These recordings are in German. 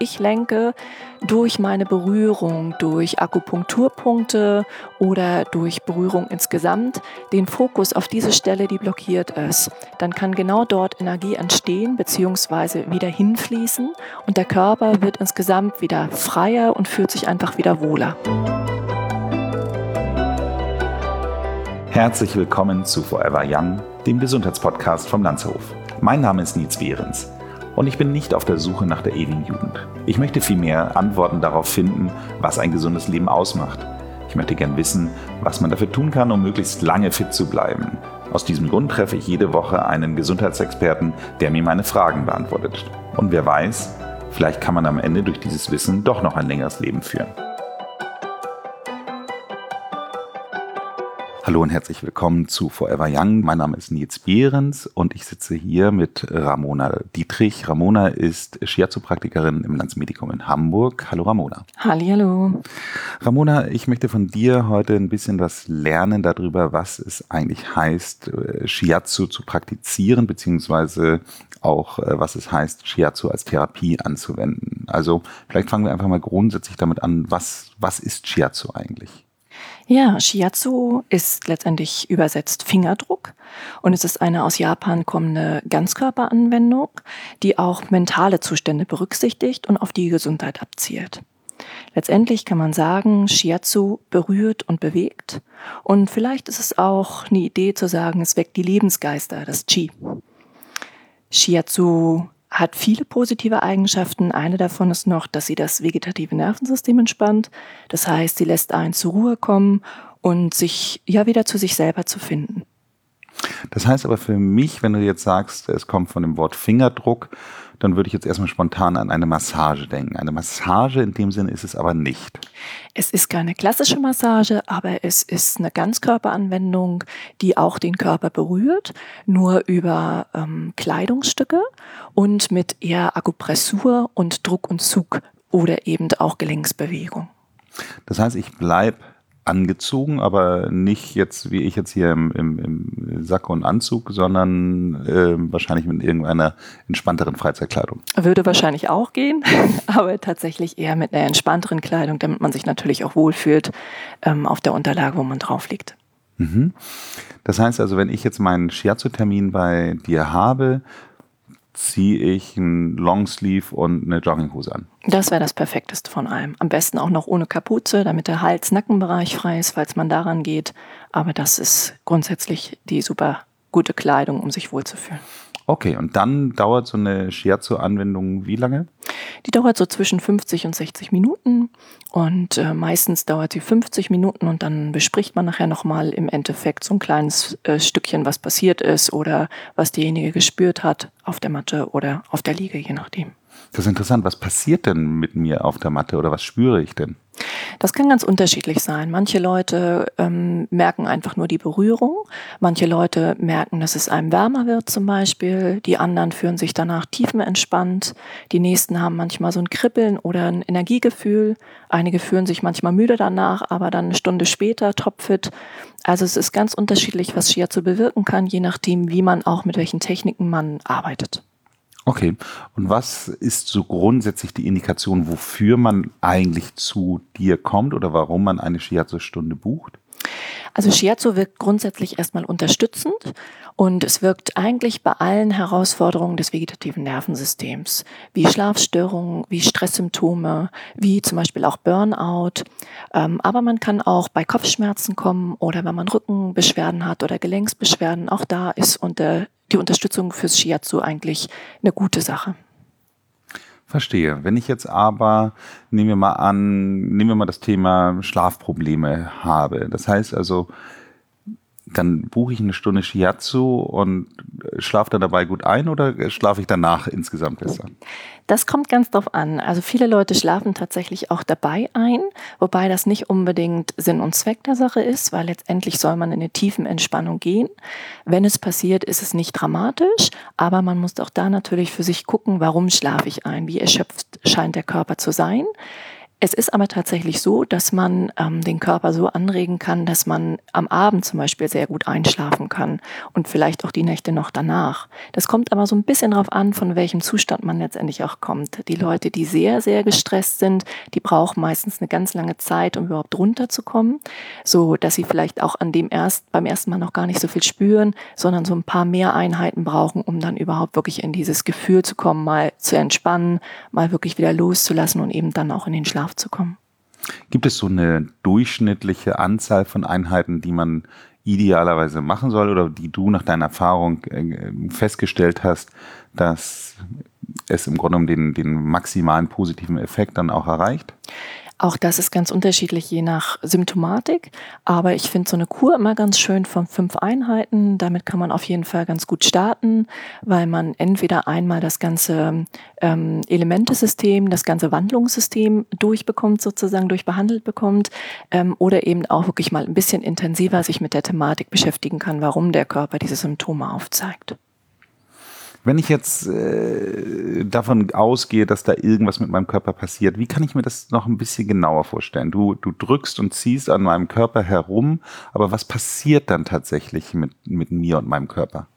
ich lenke durch meine Berührung, durch Akupunkturpunkte oder durch Berührung insgesamt den Fokus auf diese Stelle, die blockiert ist, dann kann genau dort Energie entstehen bzw. wieder hinfließen und der Körper wird insgesamt wieder freier und fühlt sich einfach wieder wohler. Herzlich willkommen zu Forever Young, dem Gesundheitspodcast vom Lanzerhof. Mein Name ist Nils Behrens und ich bin nicht auf der Suche nach der ewigen Jugend. Ich möchte vielmehr Antworten darauf finden, was ein gesundes Leben ausmacht. Ich möchte gern wissen, was man dafür tun kann, um möglichst lange fit zu bleiben. Aus diesem Grund treffe ich jede Woche einen Gesundheitsexperten, der mir meine Fragen beantwortet. Und wer weiß, vielleicht kann man am Ende durch dieses Wissen doch noch ein längeres Leben führen. Hallo und herzlich willkommen zu Forever Young. Mein Name ist Nils Behrens und ich sitze hier mit Ramona Dietrich. Ramona ist Shiatsu-Praktikerin im Landsmedikum in Hamburg. Hallo Ramona. Hallihallo. Ramona, ich möchte von dir heute ein bisschen was lernen darüber, was es eigentlich heißt, Shiatsu zu praktizieren, beziehungsweise auch, was es heißt, Shiatsu als Therapie anzuwenden. Also vielleicht fangen wir einfach mal grundsätzlich damit an, was ist Shiatsu eigentlich? Ja, Shiatsu ist letztendlich übersetzt Fingerdruck und es ist eine aus Japan kommende Ganzkörperanwendung, die auch mentale Zustände berücksichtigt und auf die Gesundheit abzielt. Letztendlich kann man sagen, Shiatsu berührt und bewegt und vielleicht ist es auch eine Idee zu sagen, es weckt die Lebensgeister, das Qi. Shiatsu hat viele positive Eigenschaften. Eine davon ist noch, dass sie das vegetative Nervensystem entspannt. Das heißt, sie lässt einen zur Ruhe kommen und sich wieder zu sich selber zu finden. Das heißt aber für mich, wenn du jetzt sagst, es kommt von dem Wort Fingerdruck, dann würde ich jetzt erstmal spontan an eine Massage denken. Eine Massage in dem Sinne ist es aber nicht. Es ist keine klassische Massage, aber es ist eine Ganzkörperanwendung, die auch den Körper berührt, nur über Kleidungsstücke und mit eher Akupressur und Druck und Zug oder eben auch Gelenksbewegung. Das heißt, ich bleibe angezogen, aber nicht jetzt, wie ich jetzt hier im Sakko und Anzug, sondern wahrscheinlich mit irgendeiner entspannteren Freizeitkleidung. Würde wahrscheinlich auch gehen, aber tatsächlich eher mit einer entspannteren Kleidung, damit man sich natürlich auch wohlfühlt auf der Unterlage, wo man drauf liegt. Mhm. Das heißt also, wenn ich jetzt meinen Shiatsu-Termin bei dir habe, ziehe ich einen Longsleeve und eine Jogginghose an. Das wäre das Perfekteste von allem. Am besten auch noch ohne Kapuze, damit der Hals-Nackenbereich frei ist, falls man daran geht. Aber das ist grundsätzlich die super gute Kleidung, um sich wohlzufühlen. Okay, und dann dauert so eine Shiatsu-Anwendung wie lange? Die dauert so zwischen 50 und 60 Minuten und meistens dauert sie 50 Minuten und dann bespricht man nachher nochmal im Endeffekt so ein kleines Stückchen, was passiert ist oder was derjenige gespürt hat auf der Matte oder auf der Liege, je nachdem. Das ist interessant. Was passiert denn mit mir auf der Matte oder was spüre ich denn? Das kann ganz unterschiedlich sein. Manche Leute merken einfach nur die Berührung. Manche Leute merken, dass es einem wärmer wird zum Beispiel. Die anderen fühlen sich danach tiefenentspannt. Die nächsten haben manchmal so ein Kribbeln oder ein Energiegefühl. Einige fühlen sich manchmal müde danach, aber dann eine Stunde später topfit. Also es ist ganz unterschiedlich, was Shiatsu bewirken kann, je nachdem, wie man auch mit welchen Techniken man arbeitet. Okay, und was ist so grundsätzlich die Indikation, wofür man eigentlich zu dir kommt oder warum man eine Shiatsu-Stunde bucht? Also Shiatsu wirkt grundsätzlich erstmal unterstützend und es wirkt eigentlich bei allen Herausforderungen des vegetativen Nervensystems, wie Schlafstörungen, wie Stresssymptome, wie zum Beispiel auch Burnout. Aber man kann auch bei Kopfschmerzen kommen oder wenn man Rückenbeschwerden hat oder Gelenksbeschwerden. Auch da ist die Unterstützung fürs Shiatsu eigentlich eine gute Sache. Verstehe. Wenn ich jetzt aber, nehmen wir mal das Thema Schlafprobleme habe. Das heißt also, dann buche ich eine Stunde Shiatsu und schlafe dann dabei gut ein oder schlafe ich danach insgesamt besser? Das kommt ganz drauf an. Also viele Leute schlafen tatsächlich auch dabei ein, wobei das nicht unbedingt Sinn und Zweck der Sache ist, weil letztendlich soll man in eine tiefen Entspannung gehen. Wenn es passiert, ist es nicht dramatisch, aber man muss auch da natürlich für sich gucken, warum schlafe ich ein, wie erschöpft scheint der Körper zu sein. Es ist aber tatsächlich so, dass man den Körper so anregen kann, dass man am Abend zum Beispiel sehr gut einschlafen kann und vielleicht auch die Nächte noch danach. Das kommt aber so ein bisschen darauf an, von welchem Zustand man letztendlich auch kommt. Die Leute, die sehr, sehr gestresst sind, die brauchen meistens eine ganz lange Zeit, um überhaupt runterzukommen, so dass sie vielleicht auch beim ersten Mal noch gar nicht so viel spüren, sondern so ein paar mehr Einheiten brauchen, um dann überhaupt wirklich in dieses Gefühl zu kommen, mal zu entspannen, mal wirklich wieder loszulassen und eben dann auch in den Schlaf zu kommen. Gibt es so eine durchschnittliche Anzahl von Einheiten, die man idealerweise machen soll oder die du nach deiner Erfahrung festgestellt hast, dass es im Grunde genommen den maximalen positiven Effekt dann auch erreicht? Auch das ist ganz unterschiedlich, je nach Symptomatik. Aber ich finde so eine Kur immer ganz schön von 5 Einheiten. Damit kann man auf jeden Fall ganz gut starten, weil man entweder einmal das ganze Elementesystem, das ganze Wandlungssystem durchbekommt, sozusagen durchbehandelt bekommt, oder eben auch wirklich mal ein bisschen intensiver sich mit der Thematik beschäftigen kann, warum der Körper diese Symptome aufzeigt. Wenn ich jetzt davon ausgehe, dass da irgendwas mit meinem Körper passiert, wie kann ich mir das noch ein bisschen genauer vorstellen? Du drückst und ziehst an meinem Körper herum, aber was passiert dann tatsächlich mit mir und meinem Körper?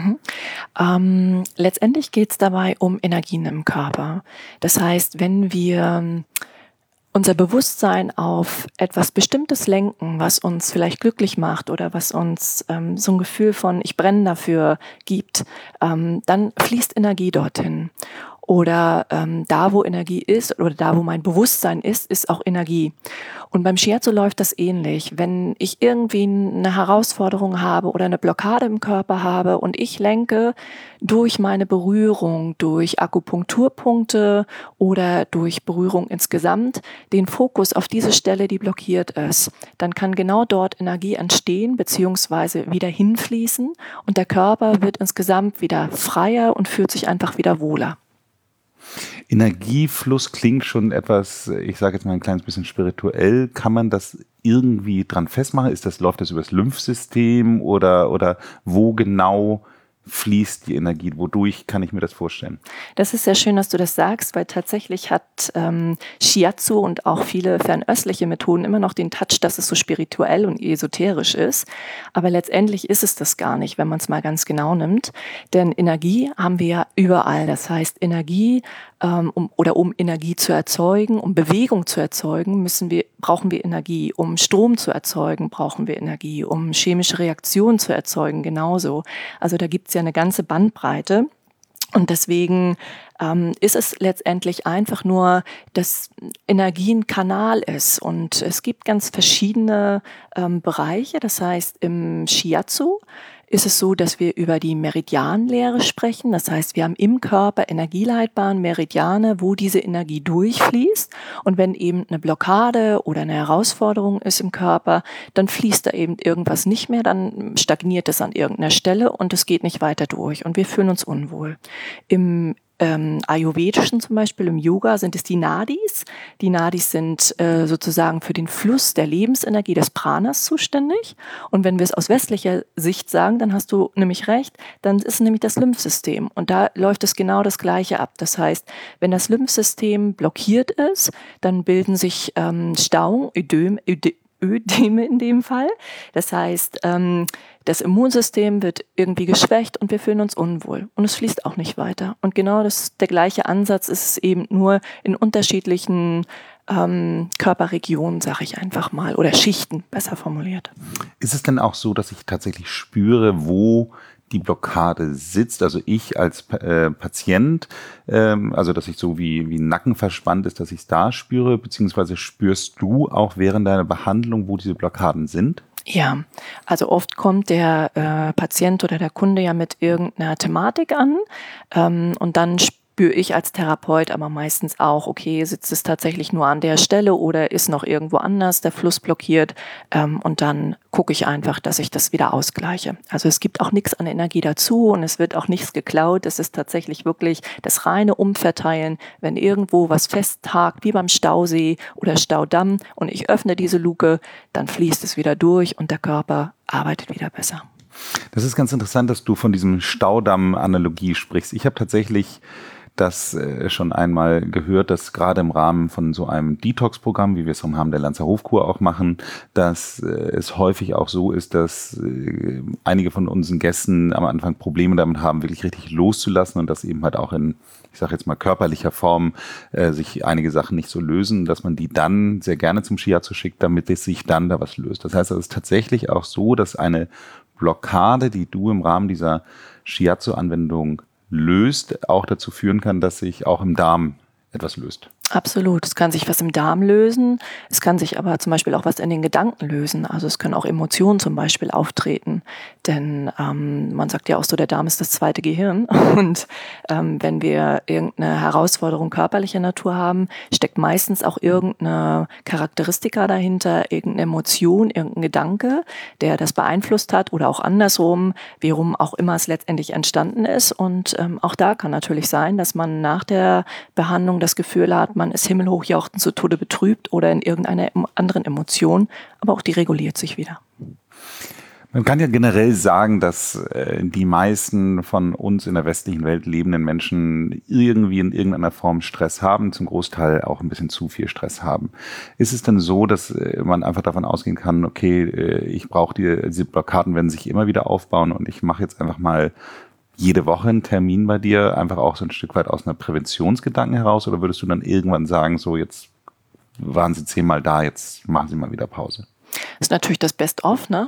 Letztendlich geht es dabei um Energien im Körper. Das heißt, wenn wir unser Bewusstsein auf etwas Bestimmtes lenken, was uns vielleicht glücklich macht oder was uns so ein Gefühl von ich brenne dafür gibt, dann fließt Energie dorthin. Oder da, wo Energie ist oder da, wo mein Bewusstsein ist auch Energie. Und beim Shiatsu läuft das ähnlich. Wenn ich irgendwie eine Herausforderung habe oder eine Blockade im Körper habe und ich lenke durch meine Berührung, durch Akupunkturpunkte oder durch Berührung insgesamt den Fokus auf diese Stelle, die blockiert ist, dann kann genau dort Energie entstehen bzw. wieder hinfließen und der Körper wird insgesamt wieder freier und fühlt sich einfach wieder wohler. Energiefluss klingt schon etwas, ich sage jetzt mal ein kleines bisschen spirituell. Kann man das irgendwie dran festmachen? Läuft das über das Lymphsystem oder wo genau fließt die Energie? Wodurch kann ich mir das vorstellen? Das ist sehr schön, dass du das sagst, weil tatsächlich hat Shiatsu und auch viele fernöstliche Methoden immer noch den Touch, dass es so spirituell und esoterisch ist. Aber letztendlich ist es das gar nicht, wenn man es mal ganz genau nimmt. Denn Energie haben wir ja überall. Das heißt, Energie, um Energie zu erzeugen, um Bewegung zu erzeugen, brauchen wir Energie. Um Strom zu erzeugen, brauchen wir Energie. Um chemische Reaktionen zu erzeugen, genauso. Also da gibt es ja eine ganze Bandbreite. Und deswegen ist es letztendlich einfach nur, dass Energie ein Kanal ist. Und es gibt ganz verschiedene Bereiche. Das heißt, im Shiatsu ist es so, dass wir über die Meridianlehre sprechen. Das heißt, wir haben im Körper Energieleitbahnen, Meridiane, wo diese Energie durchfließt. Und wenn eben eine Blockade oder eine Herausforderung ist im Körper, dann fließt da eben irgendwas nicht mehr, dann stagniert es an irgendeiner Stelle und es geht nicht weiter durch und wir fühlen uns unwohl. Im Ayurvedischen zum Beispiel, im Yoga sind es die Nadis. Die Nadis sind sozusagen für den Fluss der Lebensenergie des Pranas zuständig. Und wenn wir es aus westlicher Sicht sagen, dann hast du nämlich recht, dann ist es nämlich das Lymphsystem. Und da läuft es genau das Gleiche ab. Das heißt, wenn das Lymphsystem blockiert ist, dann bilden sich Stauungen, Ödeme in dem Fall. Das heißt, das Immunsystem wird irgendwie geschwächt und wir fühlen uns unwohl. Und es fließt auch nicht weiter. Und genau der gleiche Ansatz ist es eben nur in unterschiedlichen Körperregionen, sage ich einfach mal, oder Schichten, besser formuliert. Ist es denn auch so, dass ich tatsächlich spüre, wo die Blockade sitzt, also ich als Patient, also dass ich so wie Nacken verspannt ist, dass ich es da spüre, beziehungsweise spürst du auch während deiner Behandlung, wo diese Blockaden sind? Ja, also oft kommt der Patient oder der Kunde ja mit irgendeiner Thematik an und dann spüre ich als Therapeut aber meistens auch, okay, sitzt es tatsächlich nur an der Stelle oder ist noch irgendwo anders der Fluss blockiert und dann gucke ich einfach, dass ich das wieder ausgleiche. Also es gibt auch nichts an Energie dazu und es wird auch nichts geklaut. Es ist tatsächlich wirklich das reine Umverteilen, wenn irgendwo was festhakt, wie beim Stausee oder Staudamm und ich öffne diese Luke, dann fließt es wieder durch und der Körper arbeitet wieder besser. Das ist ganz interessant, dass du von diesem Staudamm-Analogie sprichst. Ich habe tatsächlich das schon einmal gehört, dass gerade im Rahmen von so einem Detox-Programm, wie wir es im Rahmen der Lanzer Hofkur auch machen, dass es häufig auch so ist, dass einige von unseren Gästen am Anfang Probleme damit haben, wirklich richtig loszulassen und dass eben halt auch in, ich sage jetzt mal, körperlicher Form sich einige Sachen nicht so lösen, dass man die dann sehr gerne zum Shiatsu schickt, damit es sich dann da was löst. Das heißt, es ist tatsächlich auch so, dass eine Blockade, die du im Rahmen dieser Shiatsu-Anwendung löst, auch dazu führen kann, dass sich auch im Darm etwas löst. Absolut. Es kann sich was im Darm lösen. Es kann sich aber zum Beispiel auch was in den Gedanken lösen. Also es können auch Emotionen zum Beispiel auftreten. Denn man sagt ja auch so, der Darm ist das zweite Gehirn. Und wenn wir irgendeine Herausforderung körperlicher Natur haben, steckt meistens auch irgendeine Charakteristika dahinter, irgendeine Emotion, irgendein Gedanke, der das beeinflusst hat oder auch andersrum, wie rum auch immer es letztendlich entstanden ist. Und auch da kann natürlich sein, dass man nach der Behandlung das Gefühl hat, man ist himmelhoch jauchzend zu Tode betrübt oder in irgendeiner anderen Emotion, aber auch die reguliert sich wieder. Man kann ja generell sagen, dass die meisten von uns in der westlichen Welt lebenden Menschen irgendwie in irgendeiner Form Stress haben, zum Großteil auch ein bisschen zu viel Stress haben. Ist es denn so, dass man einfach davon ausgehen kann, okay, ich brauche diese Blockaden werden sich immer wieder aufbauen und ich mache jetzt einfach mal jede Woche einen Termin bei dir, einfach auch so ein Stück weit aus einer Präventionsgedanken heraus, oder würdest du dann irgendwann sagen, so jetzt waren Sie 10-mal da, jetzt machen Sie mal wieder Pause? Das ist natürlich das Best-of, ne?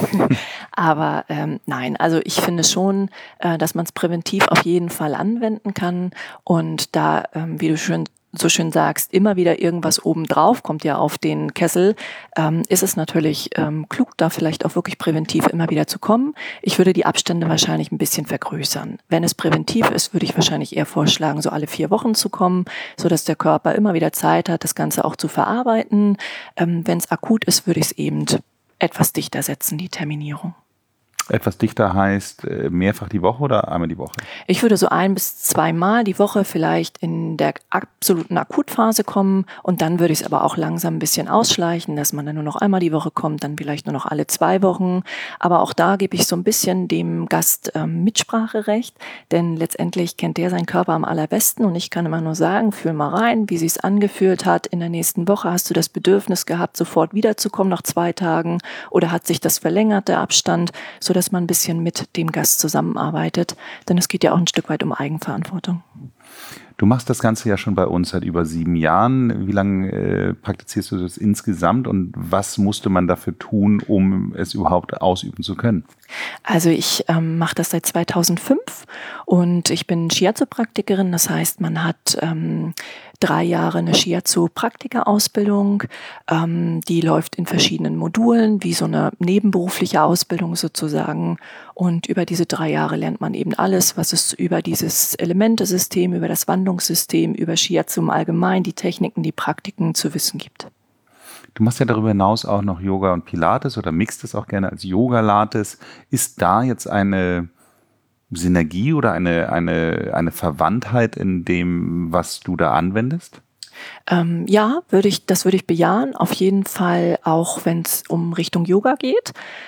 Aber nein, also ich finde schon, dass man es präventiv auf jeden Fall anwenden kann und da, wie du so schön sagst, immer wieder irgendwas obendrauf kommt ja auf den Kessel, ist es natürlich klug, da vielleicht auch wirklich präventiv immer wieder zu kommen. Ich würde die Abstände wahrscheinlich ein bisschen vergrößern. Wenn es präventiv ist, würde ich wahrscheinlich eher vorschlagen, so alle 4 Wochen zu kommen, sodass der Körper immer wieder Zeit hat, das Ganze auch zu verarbeiten. Wenn es akut ist, würde ich es eben etwas dichter setzen, die Terminierung. Etwas dichter heißt mehrfach die Woche oder einmal die Woche? Ich würde so 1 bis 2 Mal die Woche vielleicht in der absoluten Akutphase kommen und dann würde ich es aber auch langsam ein bisschen ausschleichen, dass man dann nur noch einmal die Woche kommt, dann vielleicht nur noch alle 2 Wochen. Aber auch da gebe ich so ein bisschen dem Gast Mitspracherecht, denn letztendlich kennt der seinen Körper am allerbesten und ich kann immer nur sagen, fühl mal rein, wie sich's angefühlt hat. In der nächsten Woche hast du das Bedürfnis gehabt, sofort wiederzukommen nach 2 Tagen oder hat sich das verlängert, der Abstand, so dass man ein bisschen mit dem Gast zusammenarbeitet, denn es geht ja auch ein Stück weit um Eigenverantwortung. Du machst das Ganze ja schon bei uns seit über 7 Jahren. Wie lange praktizierst du das insgesamt und was musste man dafür tun, um es überhaupt ausüben zu können? Also ich mache das seit 2005 und ich bin Shiatsu-Praktikerin. Das heißt, man hat 3 Jahre eine Shiatsu-Praktika-Ausbildung. Die läuft in verschiedenen Modulen, wie so eine nebenberufliche Ausbildung sozusagen. Und über diese 3 Jahre lernt man eben alles, was es über dieses Elementesystem, über das Wandlungssystem, über Shiatsu im Allgemeinen, die Techniken, die Praktiken zu wissen gibt. Du machst ja darüber hinaus auch noch Yoga und Pilates oder mixt es auch gerne als Yoga-Lates. Ist da jetzt eine Synergie oder eine Verwandtheit in dem, was du da anwendest? Ja, das würde ich bejahen. Auf jeden Fall auch, wenn es um Richtung Yoga geht,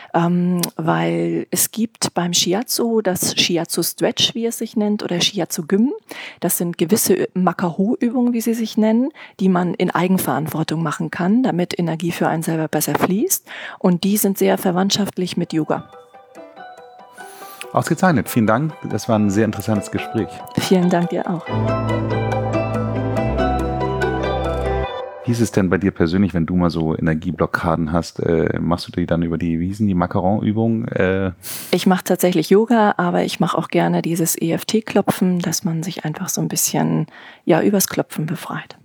weil es gibt beim Shiatsu das Shiatsu Stretch, wie es sich nennt, oder Shiatsu Gym. Das sind gewisse Makaho-Übungen, wie sie sich nennen, die man in Eigenverantwortung machen kann, damit Energie für einen selber besser fließt. Und die sind sehr verwandtschaftlich mit Yoga. Ausgezeichnet. Vielen Dank. Das war ein sehr interessantes Gespräch. Vielen Dank dir auch. Wie ist es denn bei dir persönlich, wenn du mal so Energieblockaden hast? Machst du die dann über die Macaron-Übung? Ich mache tatsächlich Yoga, aber ich mache auch gerne dieses EFT-Klopfen, dass man sich einfach so ein bisschen übers Klopfen befreit.